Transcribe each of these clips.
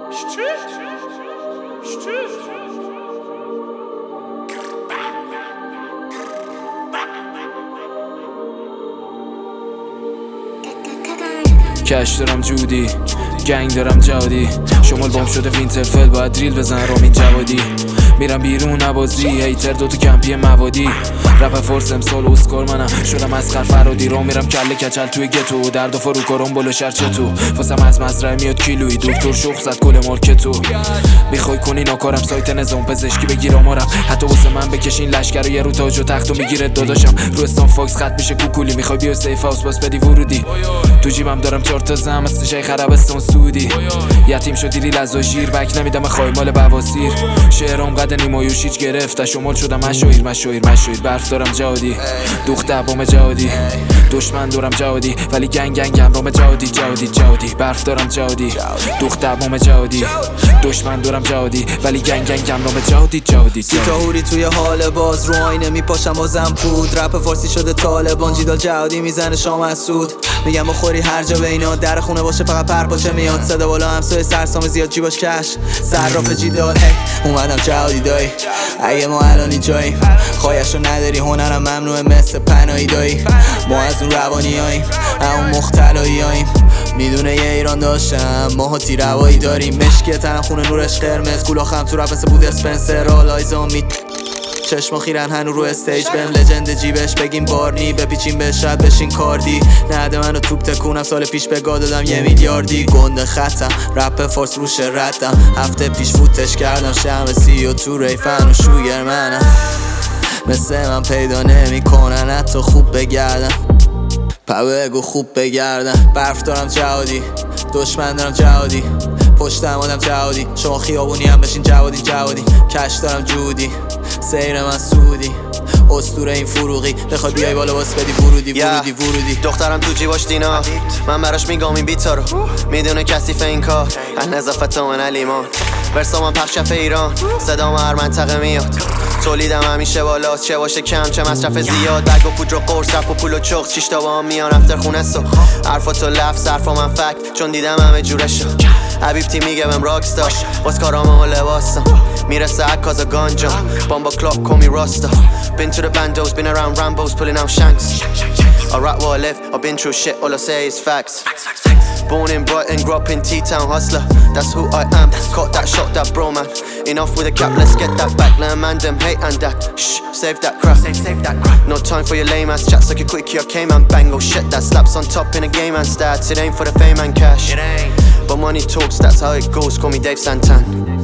کش دارم جودی، گنگ دارم جادی، شمال بام شده وینترفل باید دریل بزن رامین جوادی. میرم بیرون نوازی هیتر دوتو کمپی موادی، رپ فورس امسال اسکار منم شدم اسقر فرادی. رو میرم کله کچل توی گتو، درد و فرو کارم بلو شرچه تو، واسم از مزرعه میاد کیلویی، دکتر شخ زد کل مارکتو. میخوای کنی ناکارم سایت نظام پزشکی بگیر آمارم، حتی واسه من بکشین لشکر و یه رو تاج و تختو میگیره داداشم. رو استان فاکس خط میشه کوکولی، میخوای بیا سیف هاوس باس بدی ورودی. تو جیبم دارم 4 تا زم مثل شیخ عربستان سعودی، یتیم شدی ریل از شیر بک نمیدم خواهی مال بواسیر. شعرام قد نیمایوش هیچ گرفت شمال شدم مشاهیر برف دارم جهادی، دختر بام جهادی، دشمن دارم جهادی ولی گنگم رام جهادی. برف دارم جهادی، دختر بام جهادی، دشمن دارم جهادی ولی گنگم رام جهادی. سیتاهوری توی حال باز رو آینه میپاشم بازم پود، رپ فارسی شده طالبان جیدال جهادی میزنه شام از سود. میگم بخوری هر جا بینا در خونه باشه فقط پرپاچه میاد، صدا بالا همسایه سرسام زیاد جیباش کش صراف جیدال. اومدم جهادی دایی اگه ما الانی جاییم، خواهشو نداری هنرم ممنوعه مثل پناهی دایی. ما از اون روانیاییم اون مختلاییم، میدونه یه ایران داشتم ماها تیروایی داریم. مشکی تنم خونه نورش قرمز کلاخم تو رپ بود اسپنسر آلایزان می چشما خیرن هنو رو استیج بهم لجند جیبش بگیم بارنی، بپیچیم به شب بشین کاردی. نده منو توپ تکونم سال پیش به گا دادم 1 میلیاردی. گنده خطم رپ فارس روش ردم، هفته پیش فوتش کردم شمسی و تو ریفن و شوگر منم. مثل من پیدا نمی کنن حتی خوب بگردم، بگو خوب بگردم. برف دارم جهادی، دشمن دارم جهادی، پشتم آدم جهادی. شما خیابونی هم بشین جوادی. کش دارم جودی، سیر من سودی، اسطوره این فروغی. بخوای بیای بالا باس بدی ورودی. دخترم تو جیباش دینا، من براش میگم این بیتا رو، میدونه کثیف این کار از نظافت من علیمان. ورسا من پخشف ایران، صدام هر منطقه میاد، تولیدم همیشه بالاست چه باشه کم چه مصرف زیاد. برگ و پودر و قرص رپ و پول و چخ 6 تا با هم میان افتر خونه سو. حرفاتو لفظ حرفا من فکت چون دیدم همه جورشو. حبیب تی میگه بهم راکستار باز کارام و لباسم، میرسه عکاز گانجا بامبا کلاک کومی راستا. Been to the bandos, been around Rambos, pulling out shanks. I rap where I live, I've been through shit, all I say is facts. Born in Brighton, grew up in T-Town, hustler, that's who I am. Caught that shot, that bro man. Enough with a cap, let's get that back. Let a man them hate and that. Shh, save that crap. Save that crap. No time for your lame ass chats like a quickie, I came and bang. Oh shit, that slaps on top in a game and stats. It ain't for the fame and cash. It ain't. But money talks, that's how it goes, call me Dave Santan.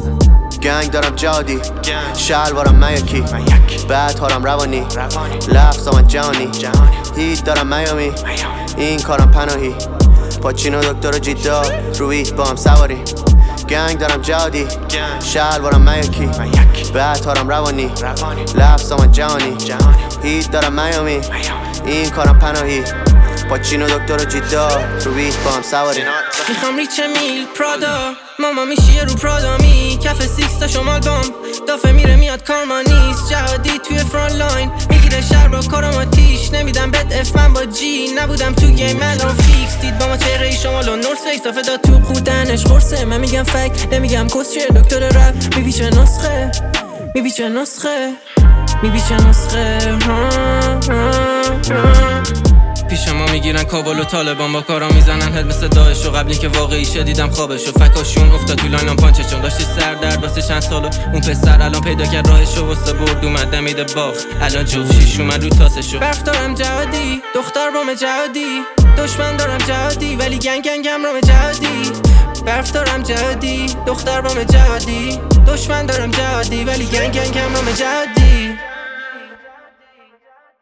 گنگ دارم جادی، شلوارم میاکی، بعد هارم روانی، لفظ آمد جهانی. هیت دارم میامی، این کارم پناهی، پاچینو دکتر و جیدال روی با هم سواری. گنگ دارم جادی، شلوارم میاکی، بعد هارم روانی، لفظ آمد جهانی. هیت دارم میامی، این کارم پناهی، پاچینو دکتر و جیدال روی با هم سواری. میخوام ریچ میل پرادا، ماما میشیه رو پرادامی، کف 6 تا شمال بام دافه میره میاد کارما نیست. جهادی توی فرانت لاین میگیره شهر با کارم آتیش، نمیدم بد اف من با جی نبودم تو گیم الان فیکس. دید با ما چهره شمال و نورس فیکس دافه داد تو خودنش قرصه. من میگم فک نمیگم کسچه، دکتر رپ میبیچه نسخه پیش ما میگیرن کابل و طالبان با کارا میزنن هد مثل داعش و قبلی که واقعی شدیدم خوابش و فکاشون افتاد تو لاینم پانچشون. داشتی سر درد واسه چند سالو اون پسر الان پیدا کرد راهشو واسه برد اومد دمیده باخت الان جفت شیش اومد رو تاسشو. برف دارم جهادی، دختر بام جهادی، دشمن دارم جهادی ولی گنگم رام جهادی. برف دارم جهادی، دختر بام جهادی، دشمن دارم جهادی ولی گنگم رام جهادی.